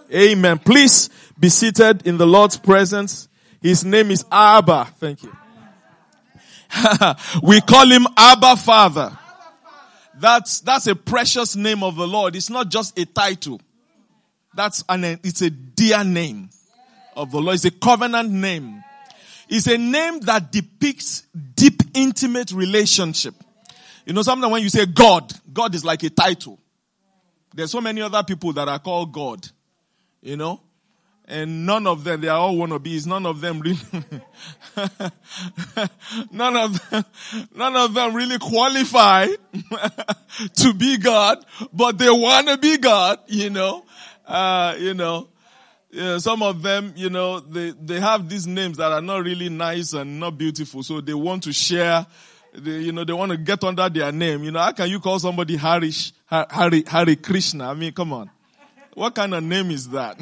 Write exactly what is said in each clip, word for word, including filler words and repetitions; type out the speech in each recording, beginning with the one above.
Amen. Please be seated in the Lord's presence. His name is Abba. Thank you. We call him Abba Father. That's, that's a precious name of the Lord. It's not just a title. That's an, it's a dear name of the Lord. It's a covenant name. It's a name that depicts deep, intimate relationship. You know, sometimes when you say God, God is like a title. There's so many other people that are called God, you know, and none of them, they are all wannabes. None of them really, none of them, none of them really qualify to be God, but they want to be God, you know, uh, you know. Yeah, some of them, you know, they, they have these names that are not really nice and not beautiful. So they want to share, they, you know, they want to get under their name. You know, how can you call somebody Harish, Hari, Hari Krishna? I mean, come on. What kind of name is that?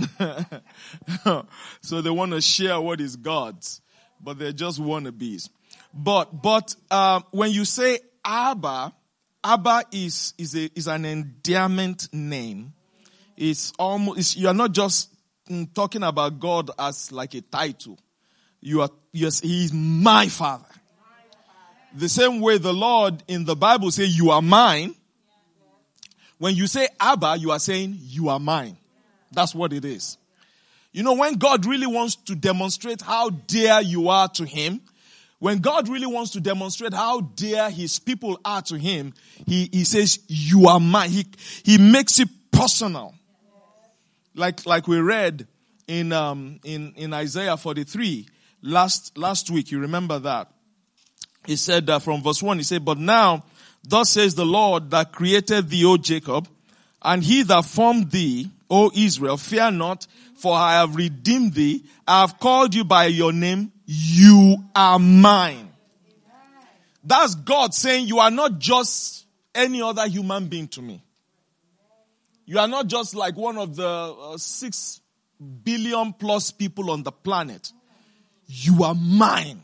So they want to share what is God's, but they're just wannabes. But, but, uh, when you say Abba, Abba is, is a, is an endearment name. It's almost, it's, you are not just talking about God as like a title. You are, yes, he is my father. The same way the Lord in the Bible say, you are mine. When you say Abba, you are saying, you are mine. That's what it is. You know, when God really wants to demonstrate how dear you are to him, when God really wants to demonstrate how dear his people are to him, he, he says, you are mine. He, he makes it personal. Like, like we read in, um, in, in Isaiah forty-three last, last week. You remember that? He said, uh, from verse one, he said, but now, thus says the Lord that created thee, O Jacob, and he that formed thee, O Israel, fear not, for I have redeemed thee. I have called you by your name. You are mine. That's God saying you are not just any other human being to me. You are not just like one of the uh, six billion plus people on the planet. You are mine.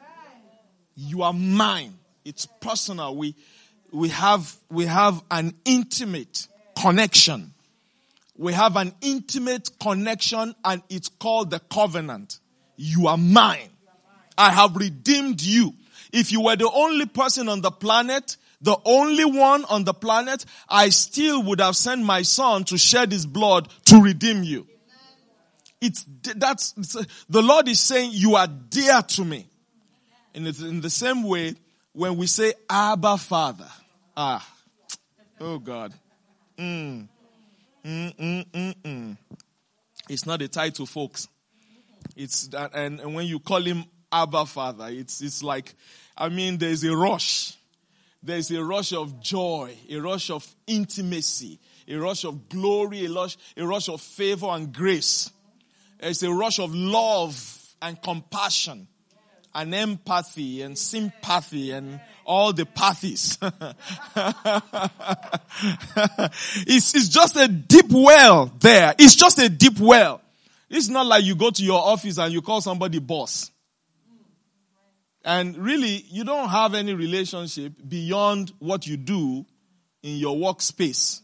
You are mine. It's personal. We, we have, we have an intimate connection. We have an intimate connection and it's called the covenant. You are mine. I have redeemed you. If you were the only person on the planet, the only one on the planet, I still would have sent my son to shed his blood to redeem you. It's, that's, it's, the Lord is saying you are dear to me. And it's in the same way, when we say Abba Father, ah, oh God, mm, mm, mm, mm, mm. It's not a title, folks. It's that, and, and when you call him Abba Father, it's, it's like, I mean, there's a rush. There's a rush of joy, a rush of intimacy, a rush of glory, a rush, a rush of favor and grace. There's a rush of love and compassion and empathy and sympathy and all the pathies. it's, it's just a deep well there. It's just a deep well. It's not like you go to your office and you call somebody boss. And really, you don't have any relationship beyond what you do in your workspace.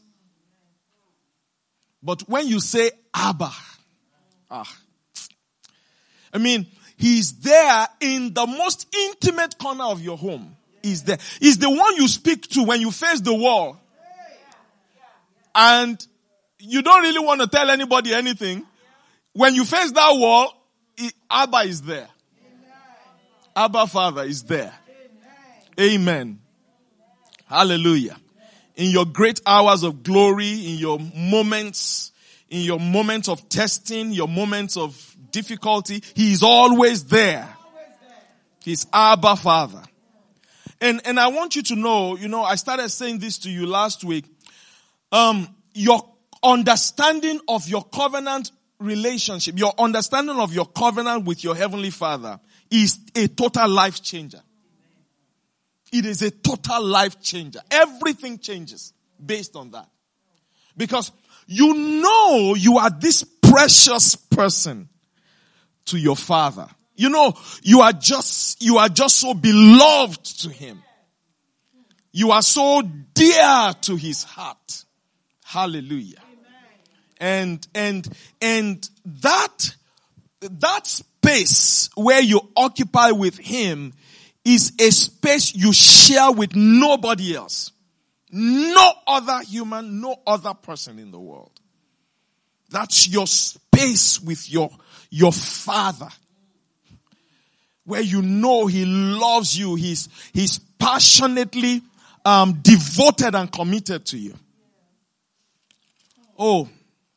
But when you say Abba, ah, I mean, he's there in the most intimate corner of your home. He's there. He's the one you speak to when you face the wall. And you don't really want to tell anybody anything. When you face that wall, Abba is there. Abba Father is there. Amen. Amen. Hallelujah. In your great hours of glory, in your moments, in your moments of testing, your moments of difficulty, he is always there. He's Abba Father. And, and I want you to know, you know, I started saying this to you last week. Um, your understanding of your covenant relationship, your understanding of your covenant with your Heavenly Father is a total life changer. It is a total life changer. Everything changes based on that. Because you know you are this precious person to your Father. You know, you are just, you are just so beloved to him. You are so dear to his heart. Hallelujah. And, and, and that, that space where you occupy with him is a space you share with nobody else. No other human, no other person in the world. That's your space with your, your Father. Where you know he loves you. He's, he's passionately um, devoted and committed to you. Oh,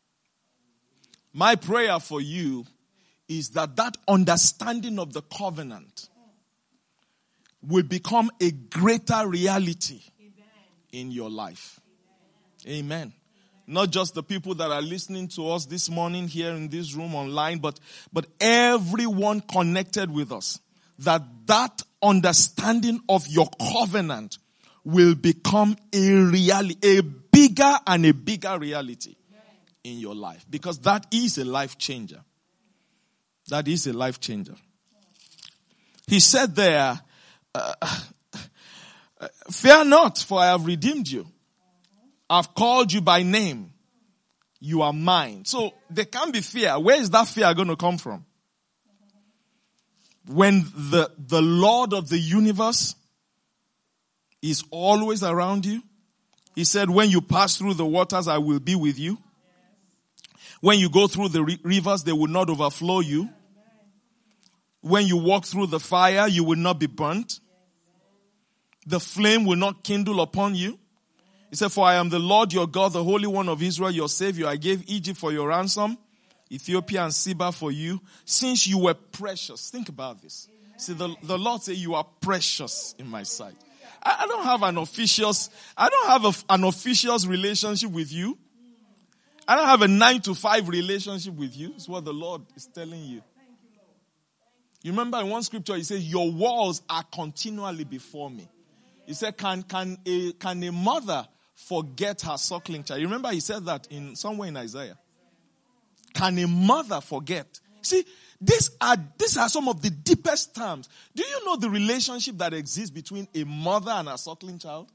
my prayer for you is that that understanding of the covenant will become a greater reality in your life. Amen. Not just the people that are listening to us this morning here in this room online, but, but everyone connected with us. That that understanding of your covenant will become a reality, a bigger and a bigger reality in your life. Because that is a life changer. That is a life changer. He said there, uh, fear not, for I have redeemed you. I've called you by name. You are mine. So there can be fear. Where is that fear going to come from? When the, the Lord of the universe is always around you. He said, when you pass through the waters, I will be with you. When you go through the rivers, they will not overflow you. When you walk through the fire, you will not be burnt. The flame will not kindle upon you. He said, for I am the Lord your God, the Holy One of Israel, your Savior. I gave Egypt for your ransom, Ethiopia and Seba for you, since you were precious. Think about this. See, the, the Lord said, you are precious in my sight. I, I don't have an officious, I don't have a, an officious relationship with you. I don't have a nine to five relationship with you. It's what the Lord is telling you. You remember in one scripture, he says, your walls are continually before me. He said, can, can a, can a mother forget her suckling child? You remember he said that in somewhere in Isaiah. Can a mother forget? See, these are, these are some of the deepest terms. Do you know the relationship that exists between a mother and a suckling child?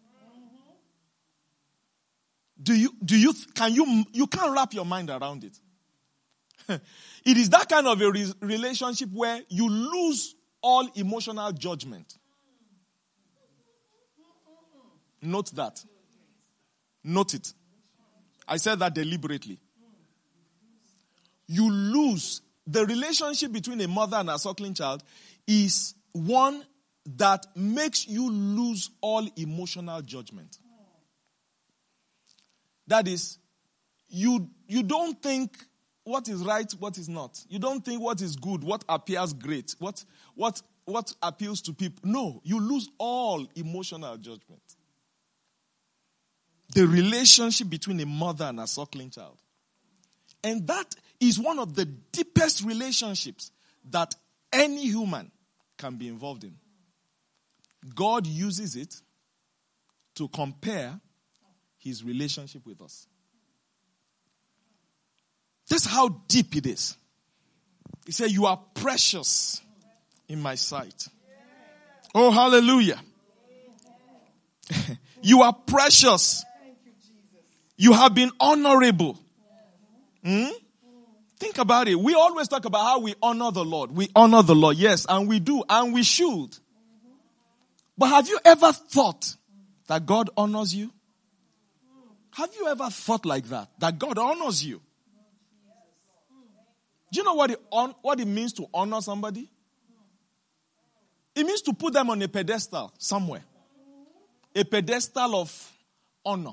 Do you, do you, can you, you can't wrap your mind around it. It is that kind of a re- relationship where you lose all emotional judgment. Note that. Note it. I said that deliberately. You lose. The relationship between a mother and a suckling child is one that makes you lose all emotional judgment. That is, you, you don't think what is right, what is not. You don't think what is good, what appears great, what, what, what appeals to people. No, you lose all emotional judgment. The relationship between a mother and a suckling child. And that is one of the deepest relationships that any human can be involved in. God uses it to compare his relationship with us. That's how deep it is. He said, you are precious in my sight. Oh, hallelujah. You are precious. You have been honorable. Hmm? Think about it. We always talk about how we honor the Lord. We honor the Lord, yes, and we do, and we should. But have you ever thought that God honors you? Have you ever thought like that? That God honors you? Do you know what it, on, what it means to honor somebody? It means to put them on a pedestal somewhere. A pedestal of honor.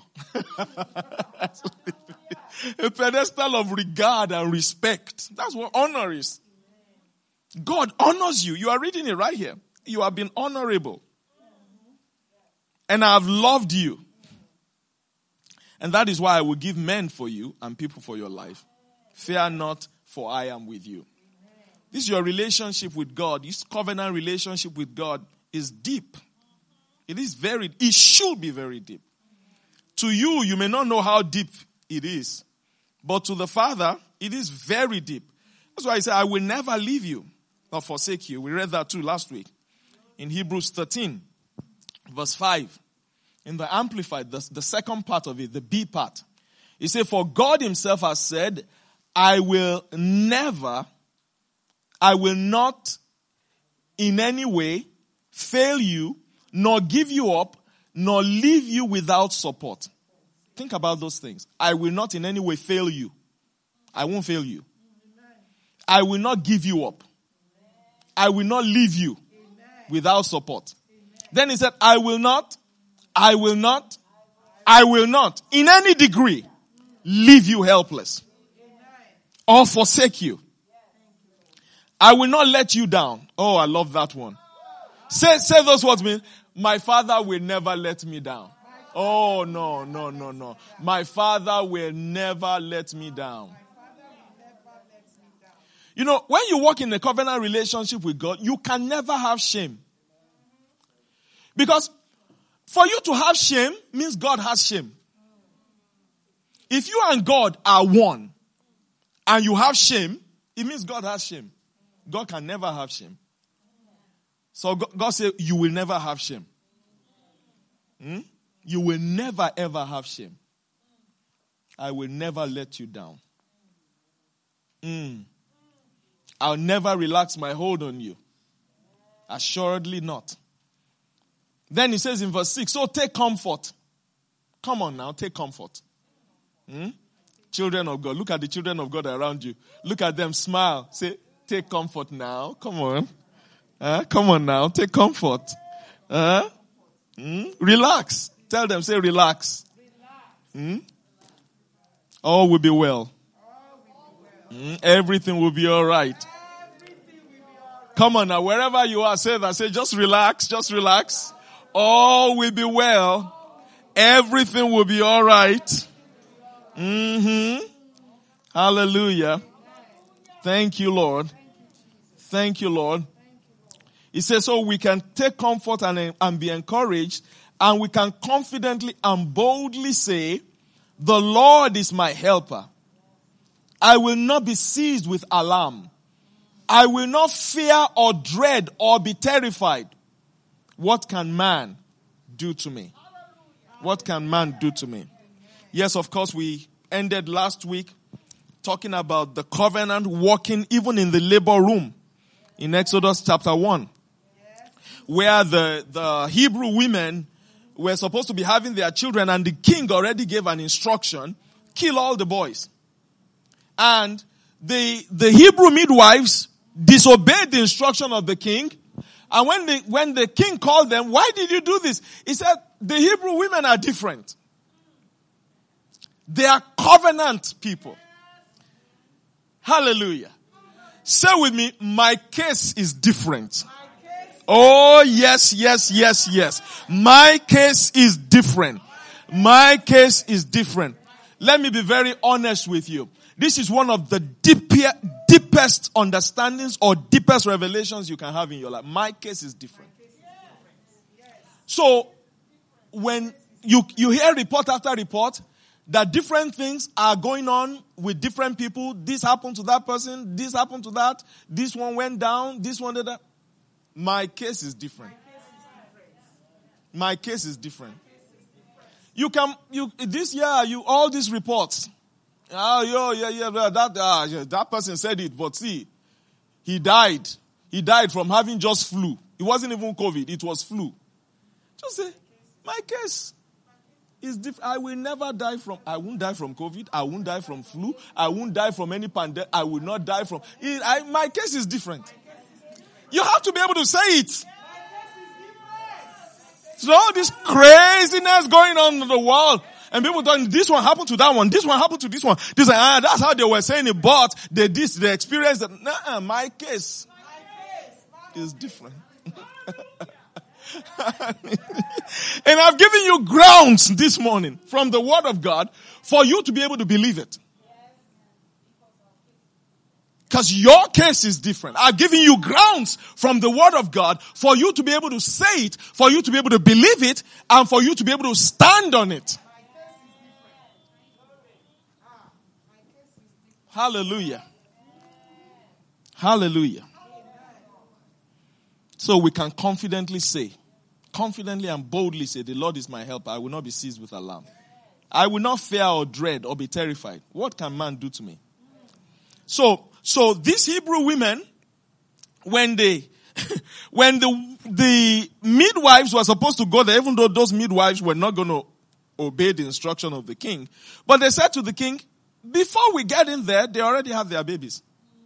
A pedestal of regard and respect. That's what honor is. God honors you. You are reading it right here. You have been honorable. And I have loved you. And that is why I will give men for you and people for your life. Fear not, for I am with you. This is your relationship with God. This covenant relationship with God is deep. It is very, it should be very deep. To you, you may not know how deep it is. But to the Father, it is very deep. That's why he said, I will never leave you or forsake you. We read that too last week. In Hebrews thirteen, verse five. In the Amplified, the, the second part of it, the B part. He said, for God himself has said, I will never, I will not in any way fail you, nor give you up, nor leave you without support. Think about those things. I will not in any way fail you. I won't fail you. I will not give you up. I will not leave you without support. Then he said, I will not, I will not, I will not, in any degree, leave you helpless or forsake you. I will not let you down. Oh, I love that one. Say, say those words, mean, my Father will never let me down. Oh, no, no, no, no. My Father will never let me down. You know, when you walk in a covenant relationship with God, you can never have shame. Because for you to have shame means God has shame. If you and God are one and you have shame, it means God has shame. God can never have shame. So God said, you will never have shame. Hmm? You will never ever have shame. I will never let you down. Mm. I'll never relax my hold on you. Assuredly not. Then he says in verse six, so take comfort. Come on now, take comfort. Hmm? Children of God, look at the children of God around you. Look at them, smile. Say, take comfort now. Come on. Uh, come on now, take comfort. Uh, mm? Relax. Tell them, say relax. Hmm? All will be well. Mm? Everything will be all right. Come on now, wherever you are, say that. Say, just relax, just relax. All will be well. Everything will be all right. Mm-hmm. Hallelujah. Thank you, Lord. Thank you, Lord. He says, so we can take comfort and, and be encouraged, and we can confidently and boldly say, the Lord is my helper. I will not be seized with alarm. I will not fear or dread or be terrified. What can man do to me? What can man do to me? Yes, of course, we ended last week talking about the covenant walking even in the labor room in Exodus chapter one, where the, the Hebrew women were supposed to be having their children, and the king already gave an instruction, kill all the boys. And the, the Hebrew midwives disobeyed the instruction of the king. And when the, when the king called them, why did you do this? He said, the Hebrew women are different. They are covenant people. Hallelujah. Say with me, my case is different. Oh, yes, yes, yes, yes. My case is different. My case is different. Let me be very honest with you. This is one of the deeper, deepest understandings or deepest revelations you can have in your life. My case is different. So, when you, you hear report after report that different things are going on with different people, this happened to that person, this happened to that, this one went down, this one did that. My case is different. My case is different. You can, you, this year, you, all these reports. Oh, yo, yeah, yeah, that, uh, yeah, that person said it, but see, he died. He died from having just flu. It wasn't even COVID, it was flu. Just say, my case is different. I will never die from, I won't die from COVID. I won't die from flu. I won't die from any pandemic. I will not die from, it, I, my case is different. You have to be able to say it. So all this craziness going on in the world, and people talking, this one happened to that one, this one happened to this one. This one, ah, that's how they were saying it, but they this, they experienced that. Nah, my case is different. And I've given you grounds this morning from the Word of God for you to be able to believe it. Because your case is different. I've given you grounds from the Word of God for you to be able to say it, for you to be able to believe it, and for you to be able to stand on it. Hallelujah. Hallelujah. So we can confidently say, confidently and boldly say, the Lord is my helper. I will not be seized with alarm. I will not fear or dread or be terrified. What can man do to me? So, so these Hebrew women, when they, when the, the midwives were supposed to go there, even though those midwives were not going to obey the instruction of the king, but they said to the king, before we get in there, they already have their babies.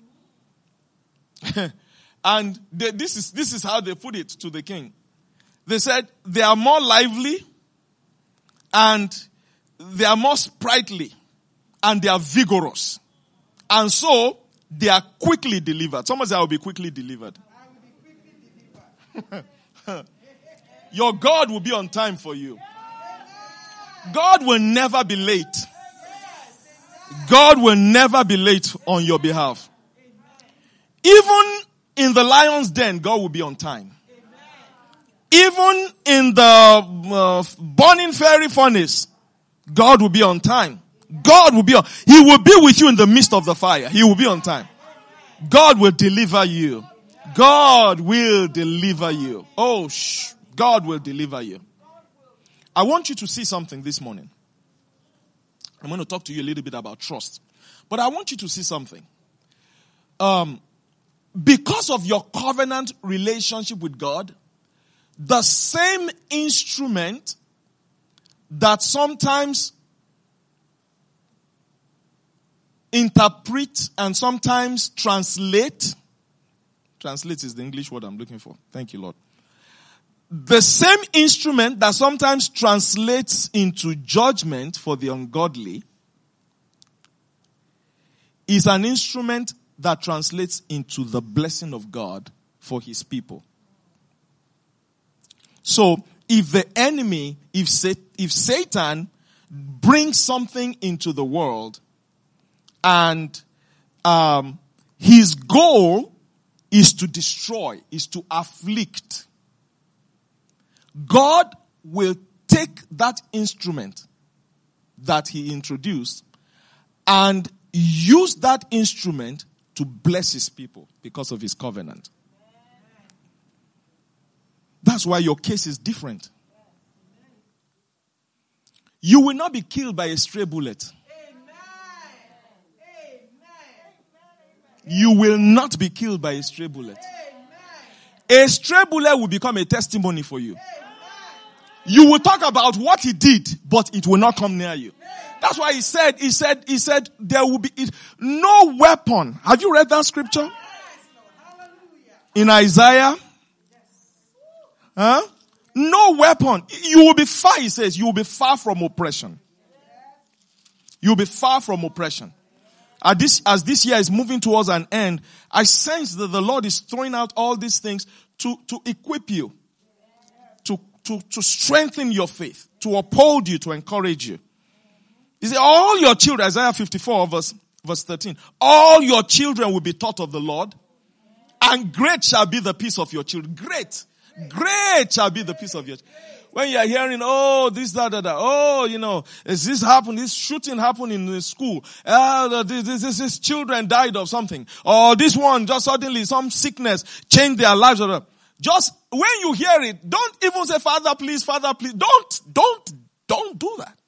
And they, this is, this is how they put it to the king. They said they are more lively and they are more sprightly and they are vigorous. And so they are quickly delivered. Someone say, I will be quickly delivered. I will be quickly delivered. Your God will be on time for you. God will never be late. God will never be late on your behalf. Even in the lion's den, God will be on time. Even in the uh, burning fiery furnace, God will be on time. God will be on, He will be with you in the midst of the fire. He will be on time. God will deliver you. God will deliver you. Oh, shh. God will deliver you. I want you to see something this morning. I'm going to talk to you a little bit about trust. But I want you to see something. Um, because of your covenant relationship with God, the same instrument that sometimes interpret and sometimes translate, translate is the English word I'm looking for. Thank you, Lord. The same instrument that sometimes translates into judgment for the ungodly is an instrument that translates into the blessing of God for His people. So, if the enemy, if if Satan brings something into the world and um, his goal is to destroy, is to afflict, God will take that instrument that He introduced and use that instrument to bless His people because of His covenant. That's why your case is different. You will not be killed by a stray bullet. You will not be killed by a stray bullet. A stray bullet will become a testimony for you. You will talk about what he did, but it will not come near you. That's why he said, he said, he said, there will be it, no weapon. Have you read that scripture? In Isaiah? Huh? No weapon. You will be far, he says, you will be far from oppression. You will be far from oppression. As this, as this year is moving towards an end, I sense that the Lord is throwing out all these things to, to equip you, to, to, to strengthen your faith, to uphold you, to encourage you. He said, all your children, Isaiah fifty-four verse, verse thirteen, all your children will be taught of the Lord, and great shall be the peace of your children. Great. Great shall be the peace of your children. When you are hearing, oh, this, that, that, that, oh, you know, is this happened, this shooting happened in the school, uh, this, this, this, this children died of something, or this one just suddenly some sickness changed their lives. Just, when you hear it, don't even say, Father, please, Father, please. Don't, don't, don't do that.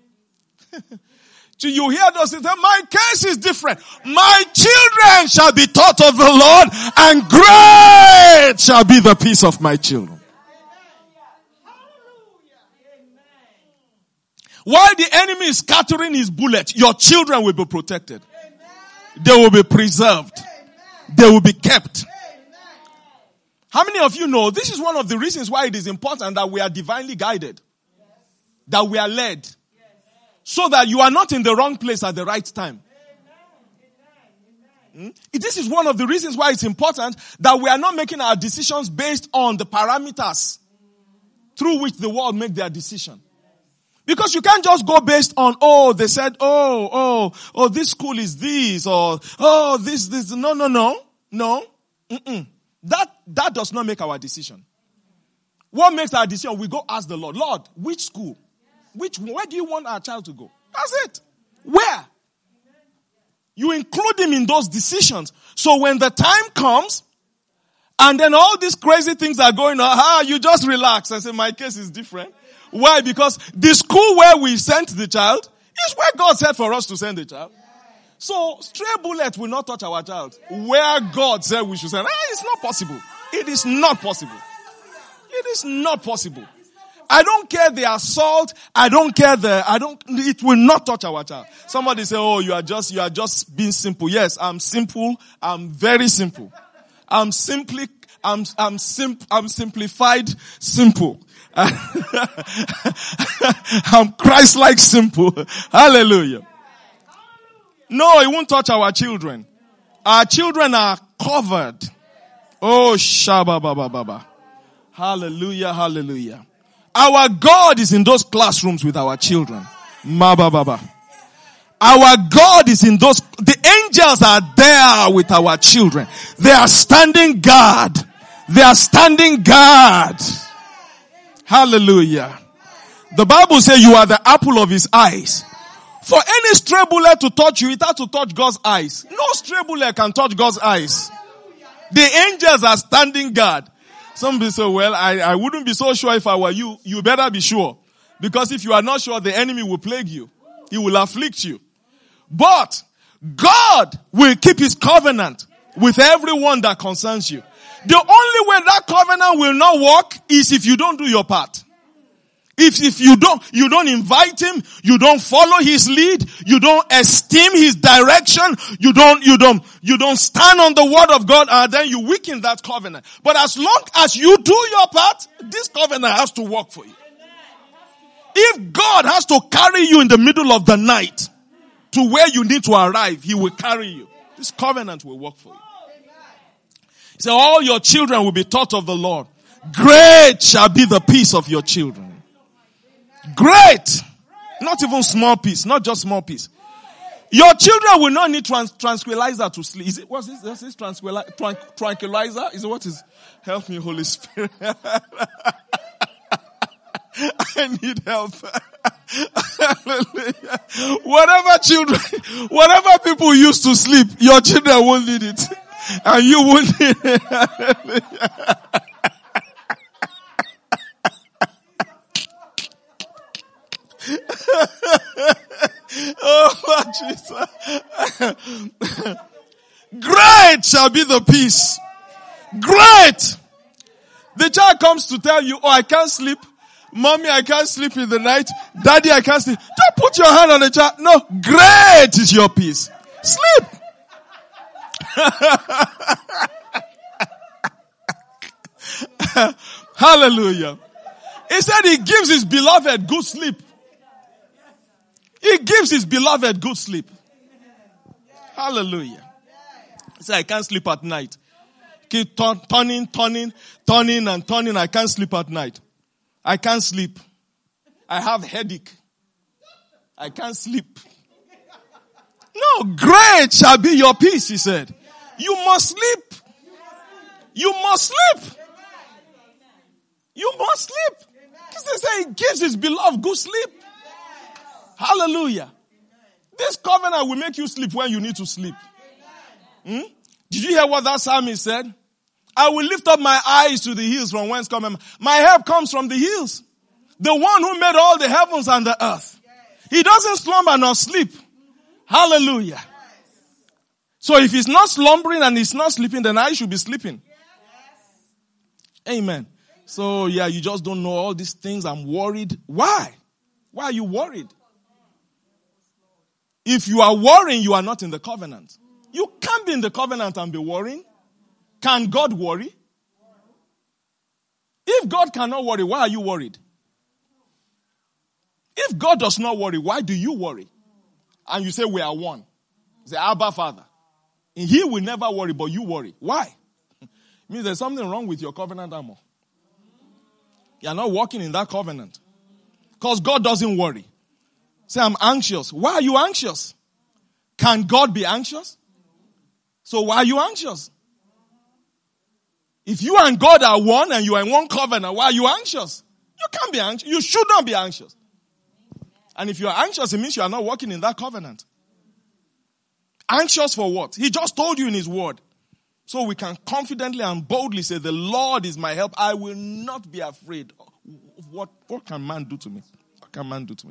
So you hear those things, my case is different. My children shall be taught of the Lord, and great shall be the peace of my children. While the enemy is scattering his bullets, your children will be protected. They will be preserved. They will be kept. How many of you know this is one of the reasons why it is important that we are divinely guided? That we are led. So that you are not in the wrong place at the right time. Hmm? This is one of the reasons why it's important that we are not making our decisions based on the parameters through which the world make their decision. Because you can't just go based on, oh, they said, oh, oh, oh, this school is this, or, oh, this, this. No, no, no, no. Mm-mm. That, that does not make our decision. What makes our decision? We go ask the Lord, Lord, which school? Which, where do you want our child to go? That's it. Where? You include him in those decisions. So when the time comes, and then all these crazy things are going on, ah, you just relax and say, my case is different. Why? Because the school where we sent the child is where God said for us to send the child. So stray bullet will not touch our child. Where God said we should send. Ah, it's not possible. It is not possible. It is not possible. I don't care the assault. I don't care the, I don't, it will not touch our child. Somebody say, oh, you are just, you are just being simple. Yes, I'm simple. I'm very simple. I'm simply, I'm, I'm sim, I'm simplified simple. I'm Christ-like simple. Hallelujah. No, it won't touch our children. Our children are covered. Oh, Shabba Baba Baba. Hallelujah, hallelujah. Our God is in those classrooms with our children. Ma ba ba ba. Our God is in those, the angels are there with our children. They are standing guard. They are standing guard. Hallelujah. The Bible says you are the apple of his eyes. For any stray bullet to touch you, it has to touch God's eyes. No stray bullet can touch God's eyes. The angels are standing guard. Some people say, well, I, I wouldn't be so sure if I were you. You better be sure. Because if you are not sure, the enemy will plague you. He will afflict you. But God will keep his covenant with everyone that concerns you. The only way that covenant will not work is if you don't do your part. If, if you don't, you don't invite him, you don't follow his lead, you don't esteem his direction, you don't, you don't, you don't stand on the word of God, and then you weaken that covenant. But as long as you do your part, this covenant has to work for you. If God has to carry you in the middle of the night to where you need to arrive, he will carry you. This covenant will work for you. He said, all your children will be taught of the Lord. Great shall be the peace of your children. Great. Not even small peace. Not just small peace. Your children will not need trans- tranquilizer to sleep. Is it, what's this? What's this tranquilizer? Tran- tranquilizer? Is it what is? Help me, Holy Spirit. I need help. Whatever children, whatever people used to sleep, your children won't need it. And you won't need it. Oh, Jesus. Great shall be the peace. Great. The child comes to tell you, oh, I can't sleep. Mommy, I can't sleep in the night. Daddy, I can't sleep. Don't put your hand on the child. No, great is your peace. Sleep. Hallelujah. He said he gives his beloved good sleep. He gives his beloved good sleep. Hallelujah. He said, I can't sleep at night. Keep turn, turning, turning, turning and turning. I can't sleep at night. I can't sleep. I have headache. I can't sleep. No, great shall be your peace, he said. You must sleep. You must sleep. You must sleep. He said he gives his beloved good sleep. Hallelujah. This covenant will make you sleep when you need to sleep. Hmm? Did you hear what that psalmist said? I will lift up my eyes to the hills from whence cometh. My help comes from the hills. The one who made all the heavens and the earth. He doesn't slumber nor sleep. Hallelujah. So if he's not slumbering and he's not sleeping, then I should be sleeping. Amen. So yeah, you just don't know all these things. I'm worried. Why? Why are you worried? If you are worrying, you are not in the covenant. You can't be in the covenant and be worrying. Can God worry? If God cannot worry, why are you worried? If God does not worry, why do you worry? And you say we are one. Say, Abba Father. And he will never worry, but you worry. Why? It means there's something wrong with your covenant armor. You are not walking in that covenant. Because God doesn't worry. Say, I'm anxious. Why are you anxious? Can God be anxious? So why are you anxious? If you and God are one and you are in one covenant, why are you anxious? You can't be anxious. You should not be anxious. And if you are anxious, it means you are not walking in that covenant. Anxious for what? He just told you in his word. So we can confidently and boldly say, the Lord is my help. I will not be afraid. What, what can man do to me? What can man do to me?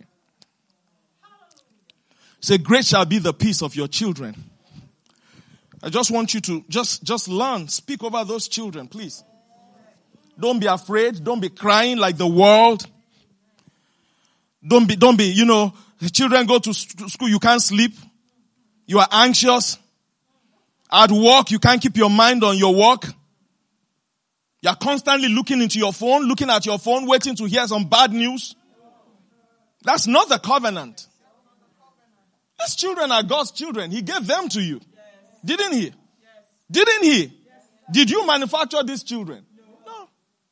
Say, great shall be the peace of your children. I just want you to just, just learn. Speak over those children, please. Don't be afraid. Don't be crying like the world. Don't be, don't be, you know, the children go to school, you can't sleep. You are anxious. At work, you can't keep your mind on your work. You are constantly looking into your phone, looking at your phone, waiting to hear some bad news. That's not the covenant. These children are God's children. He gave them to you. Didn't he? Didn't he? Did you manufacture these children? No.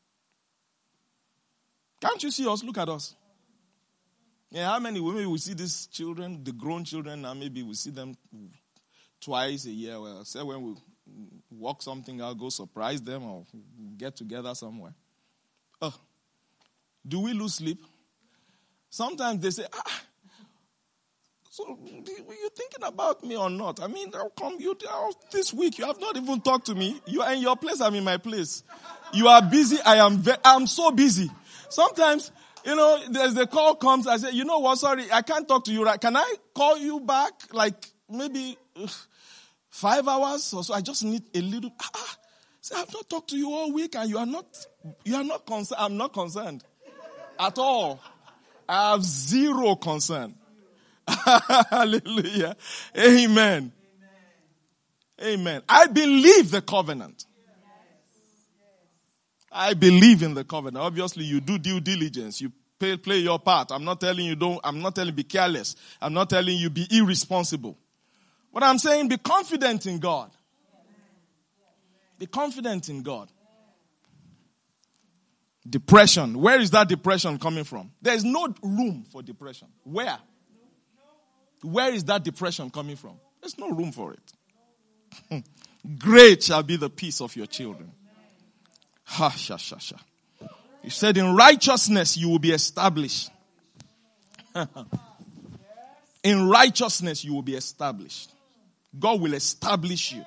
Can't you see us? Look at us. Yeah, how many women we see these children, the grown children, now maybe we see them twice a year. Well, say when we work something out, go surprise them or get together somewhere. Oh, do we lose sleep? Sometimes they say, ah, so were you thinking about me or not? I mean, how come you, this week you have not even talked to me? You are in your place, I'm in my place. You are busy, I am ve- I'm so busy. Sometimes, you know, there's the call comes, I say, you know what, sorry, I can't talk to you right. Can I call you back like maybe uh, five hours or so? I just need a little, ah, ah. Say, I've not talked to you all week and you are not, you are not concerned. I'm not concerned at all. I have zero concern. Hallelujah. Amen. Amen. Amen. I believe the covenant. I believe in the covenant. Obviously, you do due diligence. You play, play your part. I'm not telling you don't, I'm not telling you be careless. I'm not telling you be irresponsible. But I'm saying be confident in God. Be confident in God. Depression. Where is that depression coming from? There is no room for depression. Where? Where is that depression coming from? There's no room for it. Great shall be the peace of your children. Ha, sha, sha, sha. He said, in righteousness you will be established. In righteousness you will be established. God will establish you.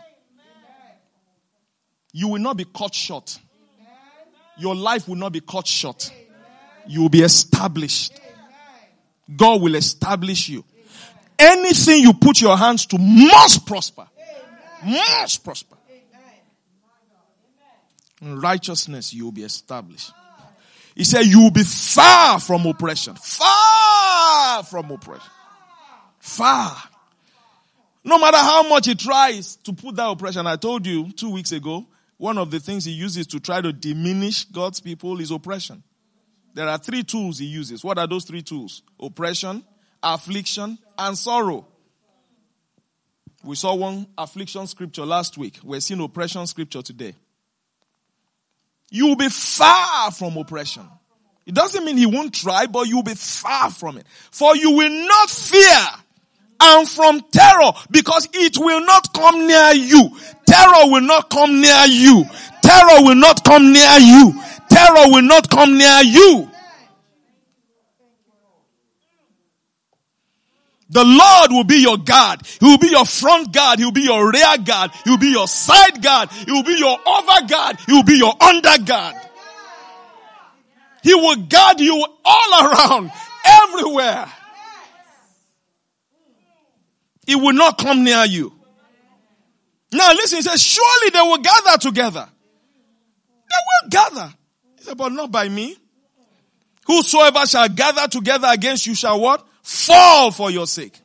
You will not be cut short. Your life will not be cut short. You will be established. God will establish you. Anything you put your hands to must prosper. Must prosper. In righteousness you will be established. He said you will be far from oppression. Far from oppression. Far. No matter how much he tries to put that oppression. I told you two weeks ago, one of the things he uses to try to diminish God's people is oppression. There are three tools he uses. What are those three tools? Oppression, affliction, and sorrow. We saw one affliction scripture last week. We're seeing oppression scripture today. You will be far from oppression. It doesn't mean he won't try, but you will be far from it. For you will not fear and from terror, because it will not come near you. Terror will not come near you. Terror will not come near you. Terror will not come near you. The Lord will be your guard. He will be your front guard. He will be your rear guard. He will be your side guard. He will be your over guard. He will be your under guard. He will guard you all around, everywhere. It will not come near you. Now listen, he says, surely they will gather together. They will gather. He said, but not by me. Whosoever shall gather together against you shall what? Fall for your sake.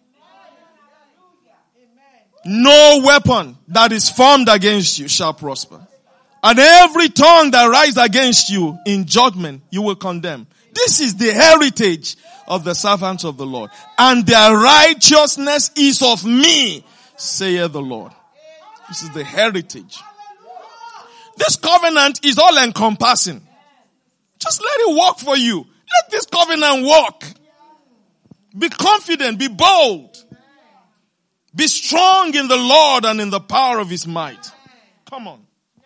No weapon that is formed against you shall prosper. And every tongue that rises against you in judgment, you will condemn. This is the heritage of the servants of the Lord. And their righteousness is of me, saith the Lord. This is the heritage. This covenant is all encompassing. Just let it work for you. Let this covenant work. Be confident, be bold. Be strong in the Lord and in the power of his might. Come on.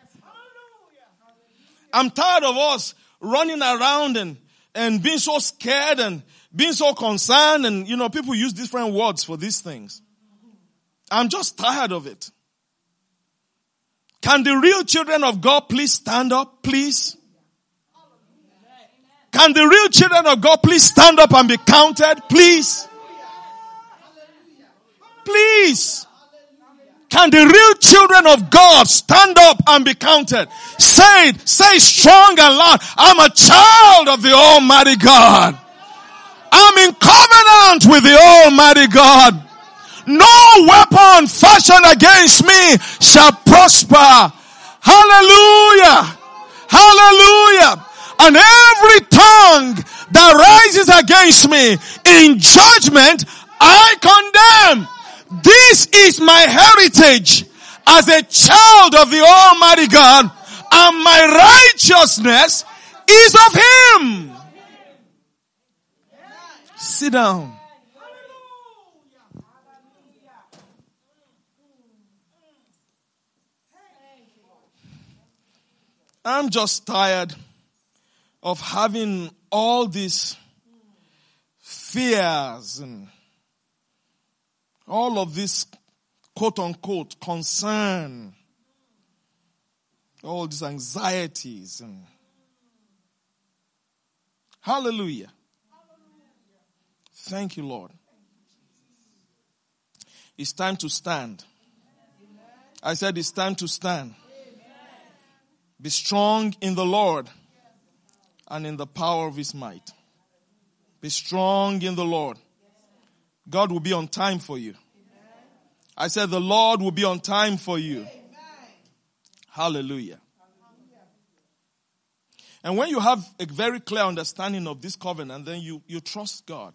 I'm tired of us running around and, and being so scared and being so concerned, and you know, people use different words for these things. I'm just tired of it. Can the real children of God please stand up, please? Can the real children of God please stand up and be counted? Please. Please. Can the real children of God stand up and be counted? Say it. Say strong and loud. I'm a child of the Almighty God. I'm in covenant with the Almighty God. No weapon fashioned against me shall prosper. Hallelujah. Hallelujah. And every tongue that rises against me in judgment, I condemn. This is my heritage as a child of the Almighty God, and my righteousness is of Him. Sit down. I'm just tired of having all these fears and all of this quote unquote concern, all these anxieties and hallelujah. Thank you, Lord. It's time to stand. I said it's time to stand. Be strong in the Lord and in the power of His might. Be strong in the Lord. God will be on time for you. I said the Lord will be on time for you. Hallelujah. And when you have a very clear understanding of this covenant, then you, you trust God.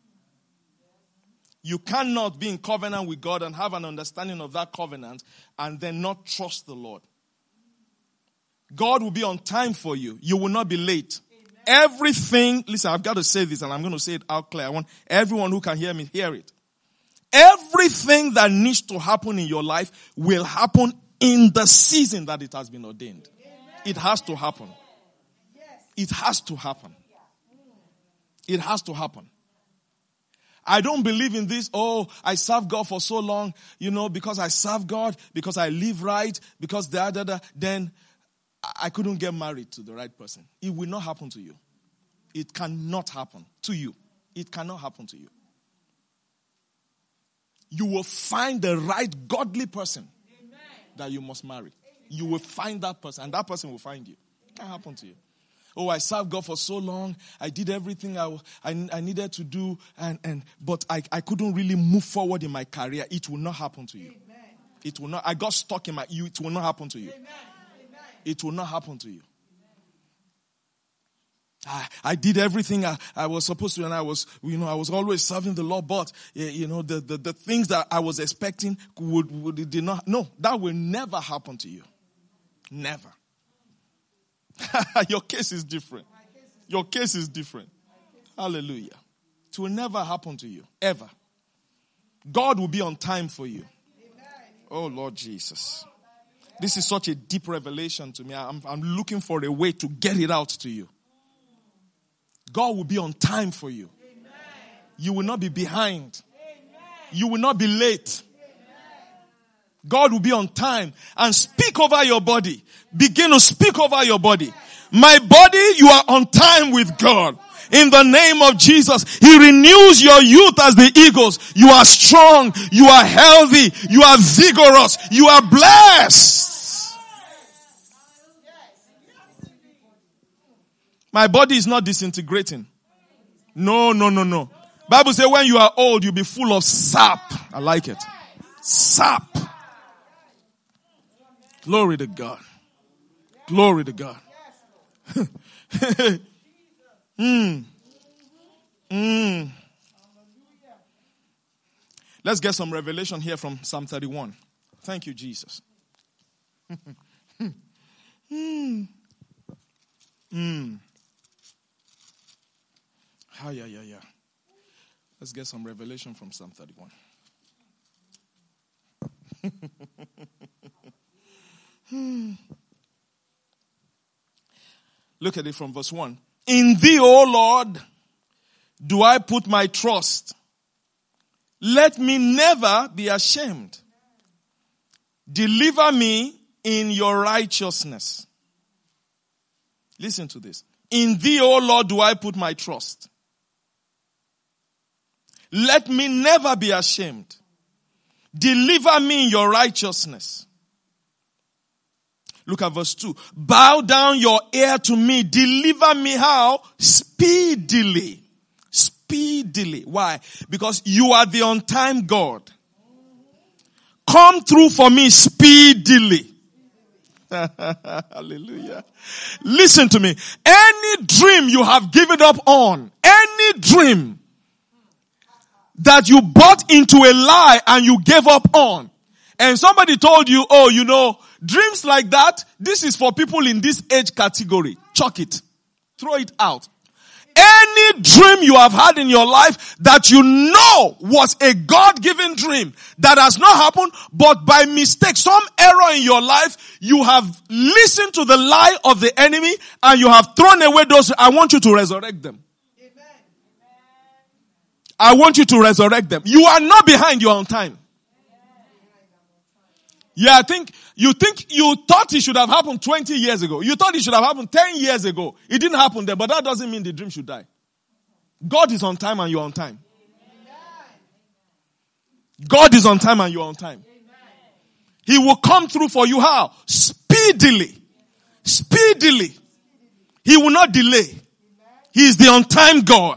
You cannot be in covenant with God and have an understanding of that covenant and then not trust the Lord. God will be on time for you. You will not be late. Amen. Everything, listen, I've got to say this and I'm going to say it out clear. I want everyone who can hear me, hear it. Everything that needs to happen in your life will happen in the season that it has been ordained. Amen. It has to happen. It has to happen. It has to happen. I don't believe in this, oh, I serve God for so long, you know, because I serve God, because I live right, because da da da, then I couldn't get married to the right person. It will not happen to you. It cannot happen to you. It cannot happen to you. You will find the right godly person Amen. That you must marry. Amen. You will find that person, and that person will find you. It can't happen to you. Oh, I served God for so long. I did everything I, I, I needed to do, and, and but I, I couldn't really move forward in my career. It will not happen to you. Amen. It will not. I got stuck in my. You, it will not happen to you. Amen. It will not happen to you. I, I did everything I, I was supposed to, and I was, you know, I was always serving the Lord, but, you know, the, the, the things that I was expecting would, would, did not, no, that will never happen to you. Never. Your case is different. Your case is different. Hallelujah. It will never happen to you, ever. God will be on time for you. Oh, Lord Jesus. This is such a deep revelation to me. I'm, I'm looking for a way to get it out to you. God will be on time for you. Amen. You will not be behind. Amen. You will not be late. Amen. God will be on time. And speak over your body. Begin to speak over your body. My body, you are on time with God. In the name of Jesus, He renews your youth as the eagles. You are strong. You are healthy. You are vigorous. You are blessed. My body is not disintegrating. No, no, no, no. Bible says when you are old, you'll be full of sap. I like it. Sap. Glory to God. Glory to God. Mm. Mm. Let's get some revelation here from Psalm thirty-one. Thank you, Jesus. mm. Mm. Ah, yeah, yeah, yeah. Let's get some revelation from Psalm thirty-one. Look at it from verse one. In thee, O Lord, do I put my trust. Let me never be ashamed. Deliver me in your righteousness. Listen to this. In thee, O Lord, do I put my trust. Let me never be ashamed. Deliver me in your righteousness. Look at verse two. Bow down your ear to me. Deliver me how? Speedily. Speedily. Why? Because you are the on-time God. Come through for me speedily. Hallelujah. Listen to me. Any dream you have given up on, any dream that you bought into a lie and you gave up on, and somebody told you, oh, you know, dreams like that, this is for people in this age category. Chuck it. Throw it out. Any dream you have had in your life that you know was a God-given dream that has not happened, but by mistake, some error in your life, you have listened to the lie of the enemy and you have thrown away those. I want you to resurrect them. Amen. I want you to resurrect them. You are not behind, you are on time. Yeah, I think, you think, you thought it should have happened twenty years ago. You thought it should have happened ten years ago. It didn't happen there, but that doesn't mean the dream should die. God is on time and you're on time. God is on time and you're on time. He will come through for you how? Speedily. Speedily. He will not delay. He is the on time God.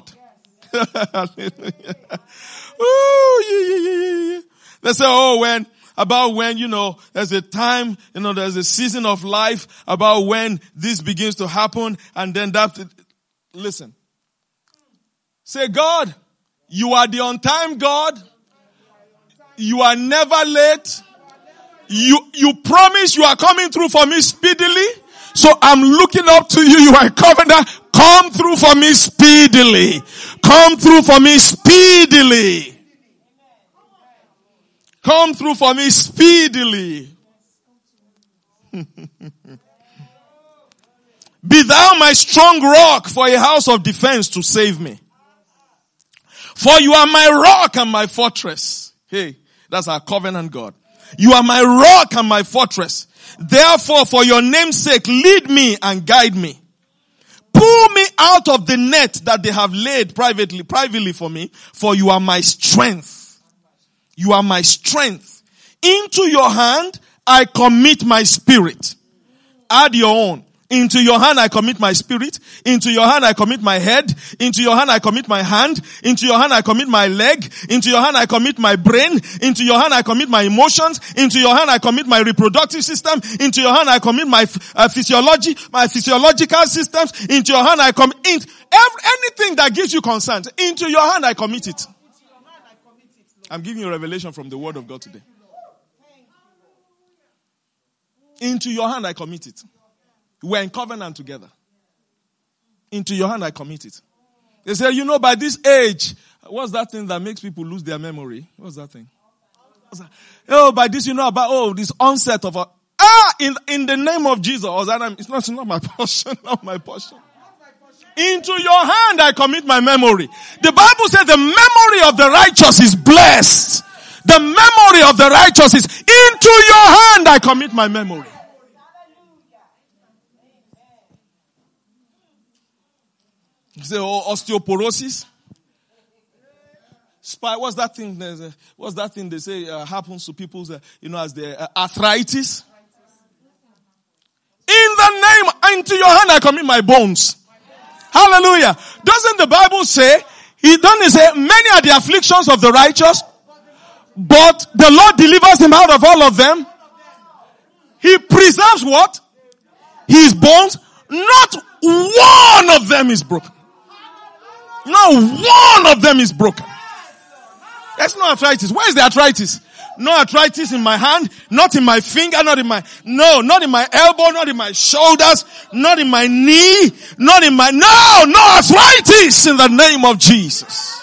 Ooh, yeah, yeah, yeah, yeah. They say, oh, when, about when, you know, there's a time, you know, there's a season of life about when this begins to happen and then that, listen. Say, God, you are the on time God. You are never late. You, you promise you are coming through for me speedily. So I'm looking up to you. You are a covenant. Come through for me speedily. Come through for me speedily. Come through for me speedily. Be thou my strong rock for a house of defense to save me. For you are my rock and my fortress. Hey, that's our covenant God. You are my rock and my fortress. Therefore, for your name's sake, lead me and guide me. Pull me out of the net that they have laid privately, privately for me. For you are my strength. You are my strength. Into your hand, I commit my spirit. Add your own. Into your hand I commit my spirit. Into your hand I commit my head. Into your hand I commit my hand. Into your hand I commit my leg. Into your hand I commit my brain. Into your hand I commit my emotions. Into your hand I commit my reproductive system. Into your hand I commit my uh, physiology, my physiological systems. Into your hand I commit in, every, anything that gives you concern. Into your hand I commit it. I'm giving you a revelation from the word of God today. Into your hand I commit it. We're in covenant together. Into your hand I commit it. They say, you know, by this age, what's that thing that makes people lose their memory? What's that thing? What's that? Oh, by this, you know about, oh, this onset of a, ah, in, in the name of Jesus. Or that, it's not, it's not my portion, not my portion. Into your hand I commit my memory. The Bible says the memory of the righteous is blessed. The memory of the righteous is, into your hand I commit my memory. You say, oh, osteoporosis? Spy, what's that thing? A, what's that thing they say uh, happens to people, uh, you know, as the uh, arthritis? In the name, into your hand I commit my bones. Hallelujah. Doesn't the Bible say, he doesn't say, many are the afflictions of the righteous, but the Lord delivers him out of all of them. He preserves what? His bones. Not one of them is broken. Not one of them is broken. There's no arthritis. Where is the arthritis? No arthritis in my hand, not in my finger, not in my, no, not in my elbow, not in my shoulders, not in my knee, not in my, no, no arthritis in the name of Jesus.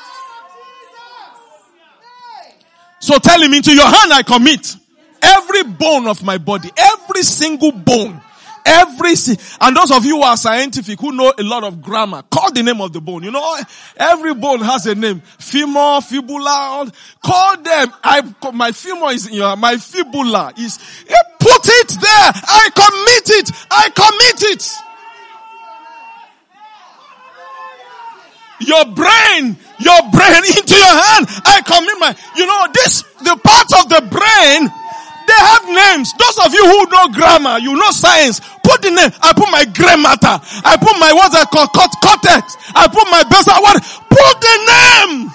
So tell him, into your hand I commit every bone of my body, every single bone. Every, and those of you who are scientific, who know a lot of grammar, call the name of the bone. You know, every bone has a name. Femur, fibula, call them. I, my femur is in your, my fibula is, put it there. I commit it. I commit it. your brain, your brain into your hand. I commit my, you know, this, the parts of the brain, they have names. Those of you who know grammar, you know science, put the name. I put my gray matter. I put my, what's I call, cortex. I put my best, what? Put the name.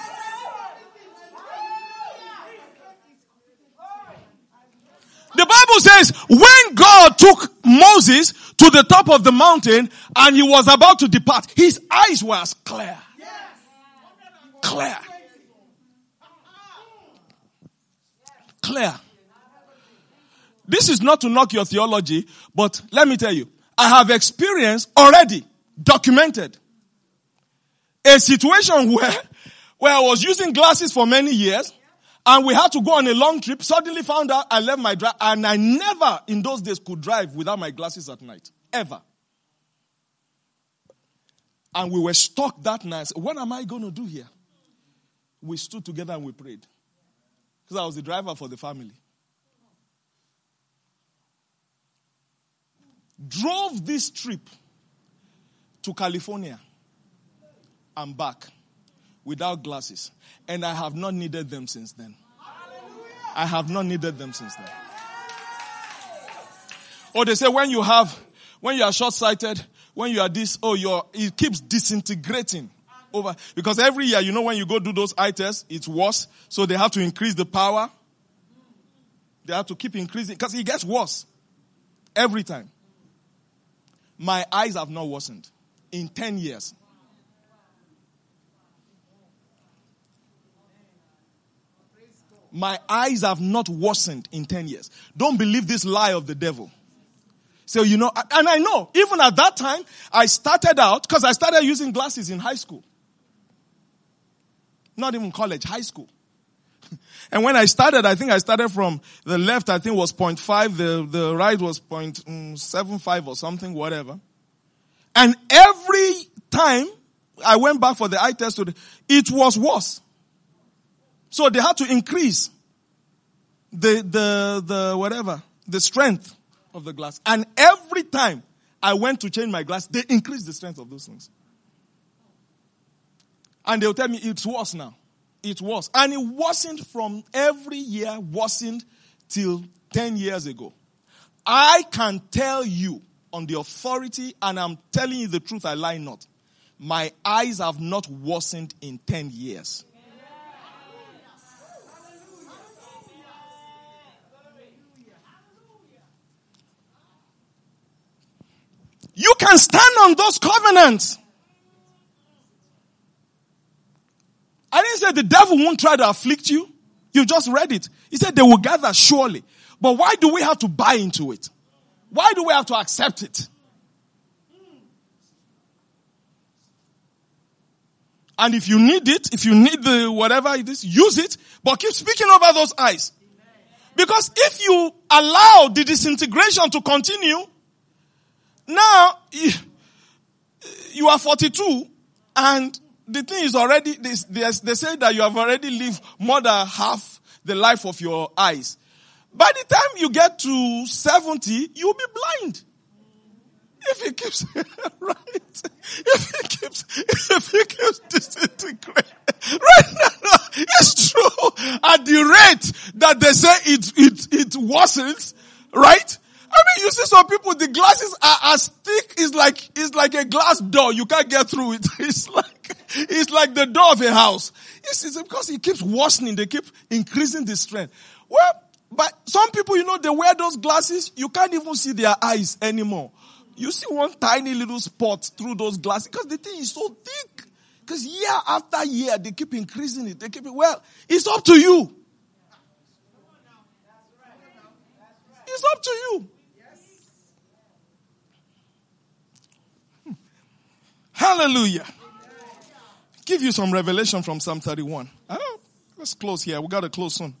The Bible says, when God took Moses to the top of the mountain and he was about to depart, his eyes were as clear. Clear. Clear. This is not to knock your theology, but let me tell you, I have experienced already, documented, a situation where, where I was using glasses for many years, and we had to go on a long trip, suddenly found out I left my drive, and I never in those days could drive without my glasses at night. Ever. And we were stuck that night. What am I going to do here? We stood together and we prayed. Because I was the driver for the family. Drove this trip to California and back without glasses. And I have not needed them since then. I have not needed them since then. Or they say when you have, when you are short-sighted, when you are this, oh, your it keeps disintegrating over. Because every year, you know, when you go do those eye tests, it's worse. So they have to increase the power. They have to keep increasing because it gets worse every time. My eyes have not worsened in ten years. My eyes have not worsened in ten years. Don't believe this lie of the devil. So, you know, and I know, even at that time, I started out, because I started using glasses in high school. Not even college, high school. And when I started, I think I started from the left, I think was zero point five, the, the right was zero point seven five or something, whatever. And every time I went back for the eye test, it was worse. So they had to increase the, the, the, whatever, the strength of the glass. And every time I went to change my glass, they increased the strength of those things. And they'll tell me it's worse now. It was. And it wasn't from every year, worsened till ten years ago. I can tell you on the authority, and I'm telling you the truth, I lie not. My eyes have not worsened in ten years. You can stand on those covenants. I didn't say the devil won't try to afflict you. You just read it. He said they will gather surely. But why do we have to buy into it? Why do we have to accept it? And if you need it, if you need the whatever it is, use it. But keep speaking over those eyes. Because if you allow the disintegration to continue, now, you are forty-two and the thing is already, they, they, they say that you have already lived more than half the life of your eyes. By the time you get to seventy, you'll be blind. If it keeps, right? If it keeps, if it keeps disintegrating. Right now, it's true. At the rate that they say it, it, it worsens, right? I mean, you see some people, the glasses are as thick, it's like, it's like a glass door. You can't get through it. It's like, it's like the door of a house. It's, it's because it keeps worsening. They keep increasing the strength. Well, but some people, you know, they wear those glasses. You can't even see their eyes anymore. You see one tiny little spot through those glasses because the thing is so thick. Because year after year, they keep increasing it. They keep it. Well, it's up to you. It's up to you. Hallelujah. Give you some revelation from Psalm thirty-one. Oh, let's close here. We got to close soon.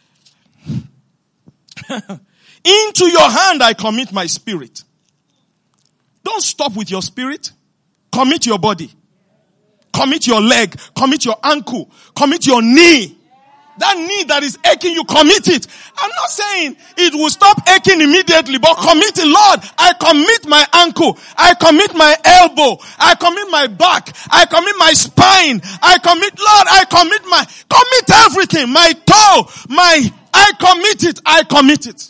Into your hand I commit my spirit. Don't stop with your spirit. Commit your body. Commit your leg. Commit your ankle. Commit your knee. That need that is aching, you commit it. I'm not saying it will stop aching immediately, but commit it. Lord, I commit my ankle. I commit my elbow. I commit my back. I commit my spine. I commit, Lord, I commit my, commit everything. My toe, my, I commit it. I commit it.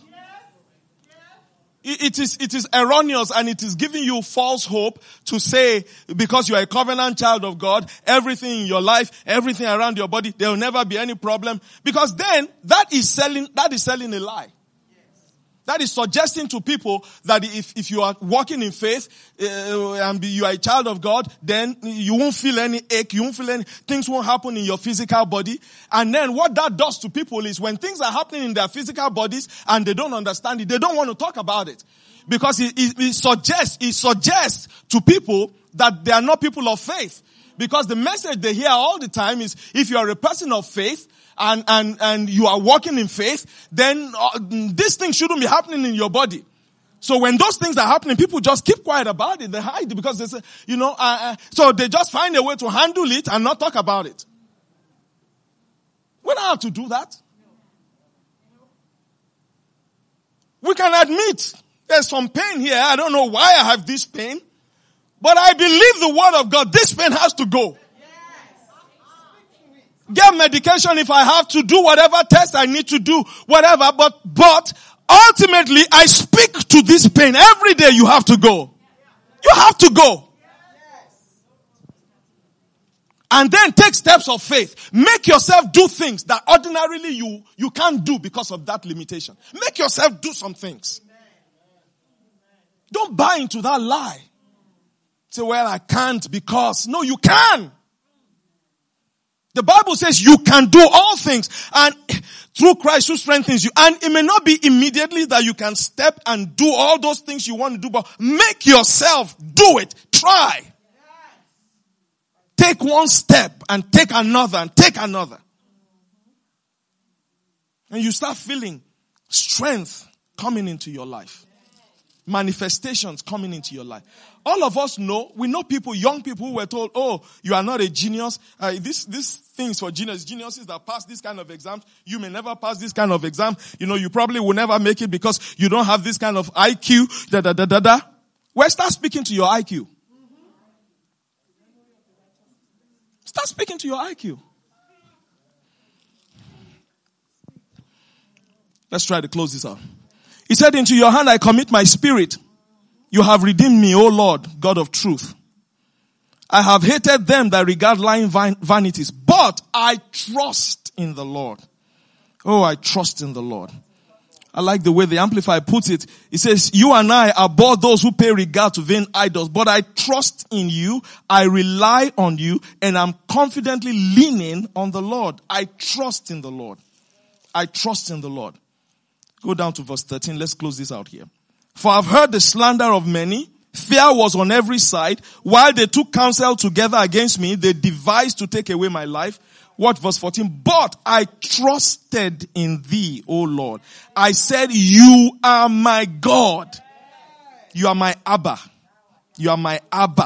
It is, it is erroneous and it is giving you false hope to say, because you are a covenant child of God, everything in your life, everything around your body, there will never be any problem. Because then, that is selling, that is selling a lie. That is suggesting to people that if, if you are walking in faith, uh, and you are a child of God, then you won't feel any ache, you won't feel any, things won't happen in your physical body. And then what that does to people is when things are happening in their physical bodies and they don't understand it, they don't want to talk about it. Because it, it, it suggests, it suggests to people that they are not people of faith. Because the message they hear all the time is, if you are a person of faith, and, and, and you are walking in faith, then uh, this thing shouldn't be happening in your body. So when those things are happening, people just keep quiet about it. They hide it because they say, you know, uh, uh, so they just find a way to handle it and not talk about it. We don't have to do that. We can admit there's some pain here. I don't know why I have this pain, but I believe the word of God. This pain has to go. Get medication if I have to, do whatever test I need to do, whatever. But, but ultimately I speak to this pain. Every day you have to go. You have to go. And then take steps of faith. Make yourself do things that ordinarily you, you can't do because of that limitation. Make yourself do some things. Don't buy into that lie. Say, well, I can't because, no, you can. The Bible says you can do all things and through Christ who strengthens you. And it may not be immediately that you can step and do all those things you want to do, but make yourself do it. Try. Take one step and take another and take another. And you start feeling strength coming into your life. Manifestations coming into your life. All of us know, we know people, young people who were told, oh, you are not a genius. Uh, this, this things for genius, geniuses that pass this kind of exams, you may never pass this kind of exam. You know, you probably will never make it because you don't have this kind of I Q, da da da da da. Well, start speaking to your I Q. Start speaking to your I Q. Let's try to close this out. He said, into your hand I commit my spirit. You have redeemed me, O Lord, God of truth. I have hated them that regard lying van- vanities, but I trust in the Lord. Oh, I trust in the Lord. I like the way the Amplified puts it. It says, you and I abhor those who pay regard to vain idols, but I trust in you, I rely on you, and I'm confidently leaning on the Lord. I trust in the Lord. I trust in the Lord. Go down to verse thirteen. Let's close this out here. For I've heard the slander of many. Fear was on every side. While they took counsel together against me, they devised to take away my life. What verse fourteen? But I trusted in thee, O Lord. I said, you are my God. You are my Abba. You are my Abba.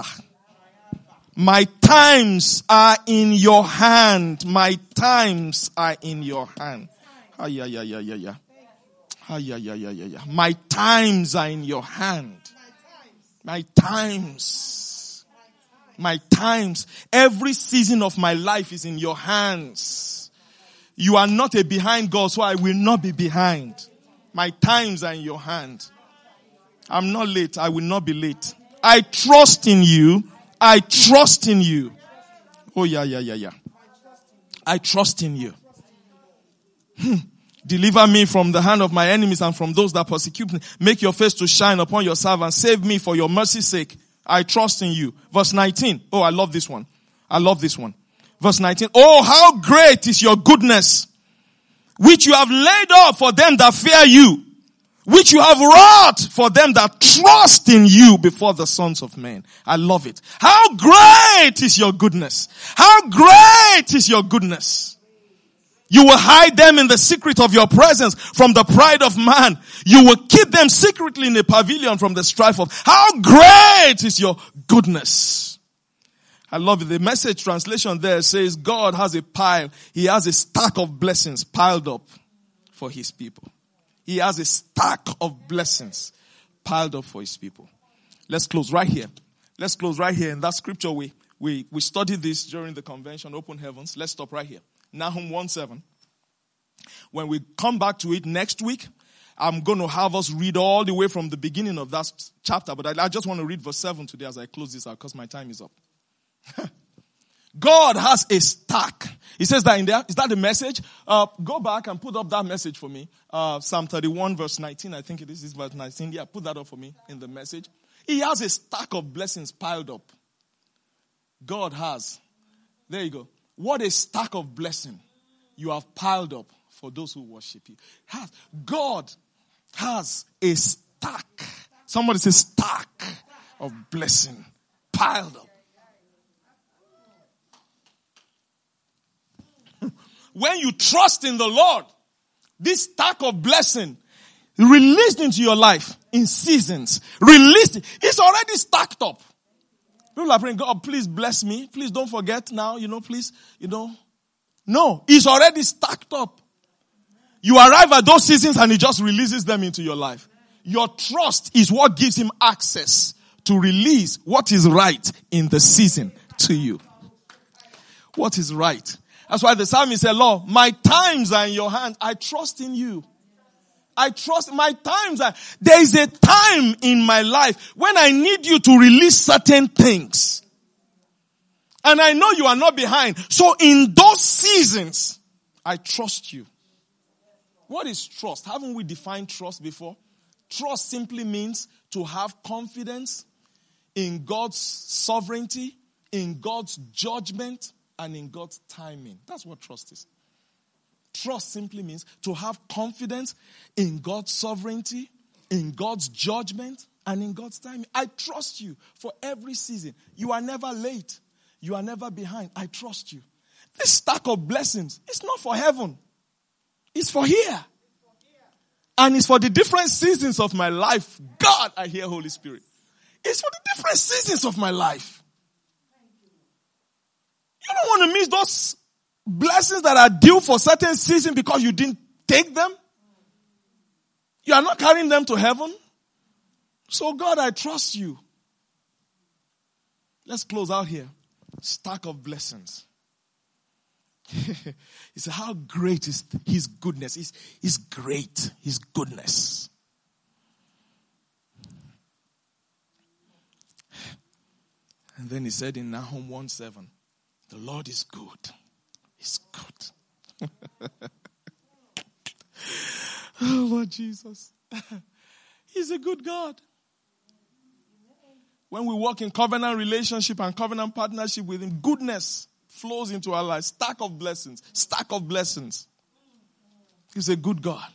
My times are in your hand. My times are in your hand. Ah, yeah, yeah, yeah, yeah, yeah. Ah, yeah, yeah, yeah, yeah, yeah. My times are in your hand. My times. My times. Every season of my life is in your hands. You are not a behind God, so I will not be behind. My times are in your hand. I'm not late. I will not be late. I trust in you. I trust in you. Oh, yeah, yeah, yeah, yeah. I trust in you. Hmm. Deliver me from the hand of my enemies and from those that persecute me. Make your face to shine upon your servant. Save me for your mercy's sake. I trust in you. Verse nineteen. Oh, I love this one. I love this one. Verse nineteen. Oh, how great is your goodness, which you have laid up for them that fear you, which you have wrought for them that trust in you before the sons of men. I love it. How great is your goodness. How great is your goodness. You will hide them in the secret of your presence from the pride of man. You will keep them secretly in a pavilion from the strife of. How great is your goodness. I love it. The Message translation there says God has a pile. He has a stack of blessings piled up for his people. He has a stack of blessings piled up for his people. Let's close right here. Let's close right here in that scripture. We, we, we studied this during the convention, Open Heavens. Let's stop right here. Nahum one seven. When we come back to it next week, I'm going to have us read all the way from the beginning of that chapter. But I, I just want to read verse seven today as I close this out because my time is up. God has a stack. He says that in there. Is that the message? Uh, go back and put up that message for me. Uh, Psalm thirty-one verse nineteen. I think it is. This verse nineteen. Yeah, put that up for me in the message. He has a stack of blessings piled up. God has. There you go. What a stack of blessing you have piled up for those who worship you. Has. God has a stack. Somebody say stack of blessing piled up. When you trust in the Lord, this stack of blessing released into your life in seasons. Released. It's already stacked up. People are praying, God, please bless me. Please don't forget now, you know, please, you know. No, it's already stacked up. You arrive at those seasons and he just releases them into your life. Your trust is what gives him access to release what is right in the season to you. What is right? That's why the psalmist said, Lord, my times are in your hands. I trust in you. I trust my times. Are, there is a time in my life when I need you to release certain things. And I know you are not behind. So in those seasons, I trust you. What is trust? Haven't we defined trust before? Trust simply means to have confidence in God's sovereignty, in God's judgment, and in God's timing. That's what trust is. Trust simply means to have confidence in God's sovereignty, in God's judgment, and in God's timing. I trust you for every season. You are never late. You are never behind. I trust you. This stack of blessings, it's not for heaven. It's for here. And it's for the different seasons of my life. God, I hear Holy Spirit. It's for the different seasons of my life. You don't want to miss those blessings that are due for certain season because you didn't take them. You are not carrying them to heaven. So God, I trust you. Let's close out here. Stack of blessings. He said, how great is his goodness. He's, he's great. His goodness. And then he said in Nahum one seven, the Lord is good. He's good. Oh, Lord Jesus. He's a good God. When we walk in covenant relationship and covenant partnership with him, goodness flows into our lives. Stack of blessings. Stack of blessings. He's a good God.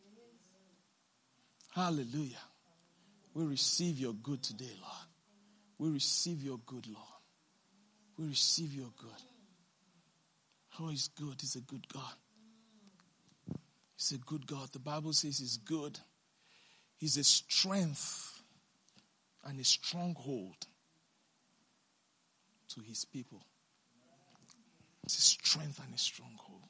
Hallelujah. We receive your good today, Lord. We receive your good, Lord. We receive your good. Oh, he's good. He's a good God. He's a good God. The Bible says he's good. He's a strength and a stronghold to his people. It's a strength and a stronghold.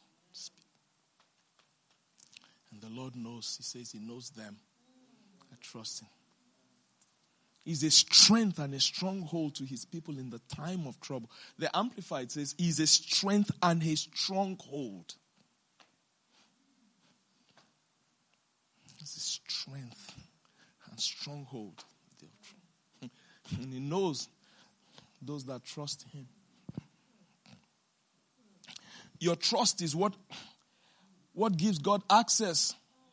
And the Lord knows. He says he knows them. I trust him. He's a strength and a stronghold to his people in the time of trouble. The Amplified says he's a strength and a stronghold. He's a strength and stronghold. And he knows those that trust him. Your trust is what, what gives God access.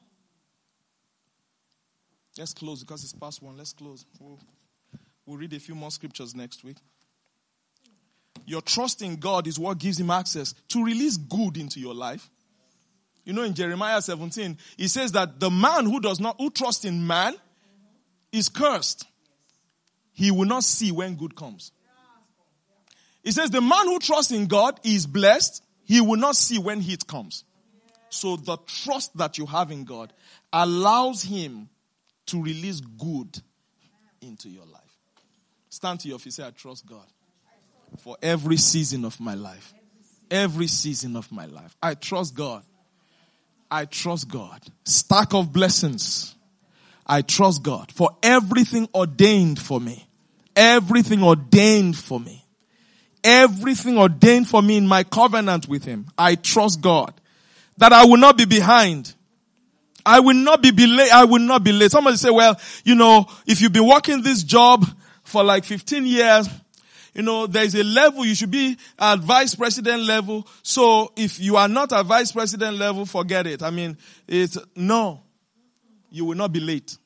Let's close because it's past one. Let's close. We'll, we'll read a few more scriptures next week. Your trust in God is what gives him access to release good into your life. You know, in Jeremiah seventeen, he says that the man who does not, who trusts in man is cursed. He will not see when good comes. He says the man who trusts in God is blessed. He will not see when heat comes. So the trust that you have in God allows him to release good into your life. Stand to your feet, say, I trust God. for every season of my life. Every season of my life. I trust God. I trust God. Stack of blessings. I trust God for everything ordained for me. Everything ordained for me. Everything ordained for me in my covenant with Him. I trust God that I will not be behind. I will not be late. I will not be late. Somebody say, well, you know, if you've been working this job for like fifteen years, you know, there is a level you should be at vice president level. So if you are not at vice president level, forget it. I mean, it's no, you will not be late.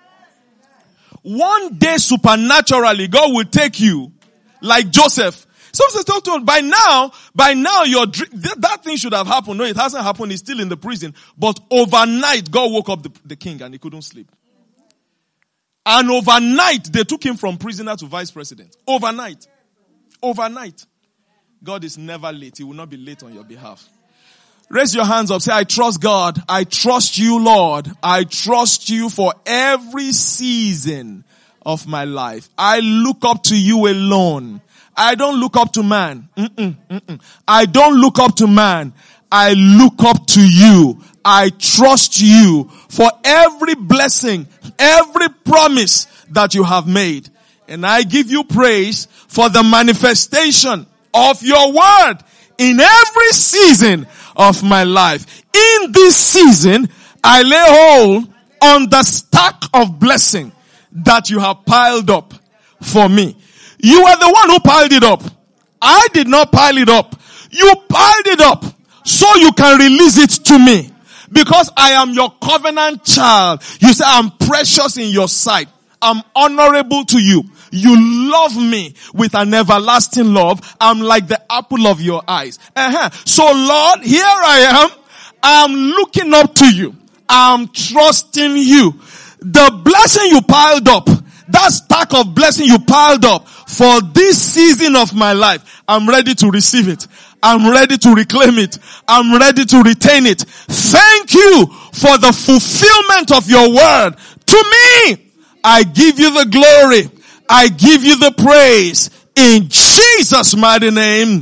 One day supernaturally, God will take you like Joseph. Some say, talk to him. By now, by now, your that thing should have happened. No, it hasn't happened. He's still in the prison. But overnight, God woke up the, the king and he couldn't sleep. And overnight, they took him from prisoner to vice president. Overnight. Overnight. God is never late. He will not be late on your behalf. Raise your hands up. Say, I trust God. I trust you, Lord. I trust you for every season of my life. I look up to you alone. I don't look up to man. Mm-mm, mm-mm. I don't look up to man. I look up to you. I trust you for every blessing, every promise that you have made. And I give you praise for the manifestation of your word in every season of my life. In this season, I lay hold on the stack of blessing that you have piled up for me. You are the one who piled it up. I did not pile it up. You piled it up so you can release it to me. Because I am your covenant child. You say I'm precious in your sight. I'm honorable to you. You love me with an everlasting love. I'm like the apple of your eyes. Uh-huh. So Lord, here I am. I'm looking up to you. I'm trusting you. The blessing you piled up, that stack of blessing you piled up for this season of my life, I'm ready to receive it. I'm ready to reclaim it. I'm ready to retain it. Thank you for the fulfillment of your word to me. I give you the glory. I give you the praise in Jesus' mighty name.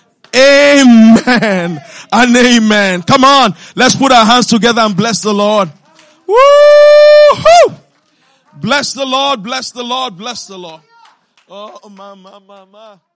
Amen and amen. Come on, let's put our hands together and bless the Lord. Woo-hoo! Bless the Lord, bless the Lord, bless the Lord. Oh, my, my, my, my.